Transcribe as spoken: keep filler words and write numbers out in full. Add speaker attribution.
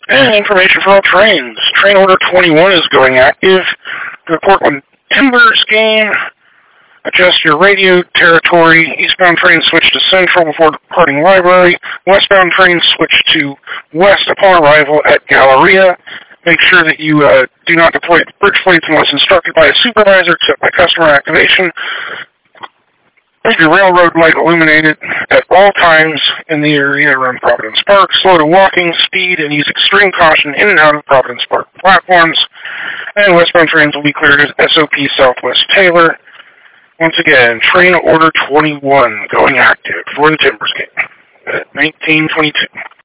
Speaker 1: And information for all trains. Train order twenty-one is going active. The Portland Timbers game. Adjust your radio territory. Eastbound trains switch to Central before departing Library. Westbound trains switch to West upon arrival at Galleria. Make sure that you uh, do not deploy bridge plates unless instructed by a supervisor, except by customer activation. Leave your railroad light illuminated at all times in the area around Providence Park. Slow to walking speed and use extreme caution in and out of Providence Park platforms. And westbound trains will be cleared at S O P Southwest Taylor. Once again, train order twenty-one going active for the Timbers game at nineteen twenty-two.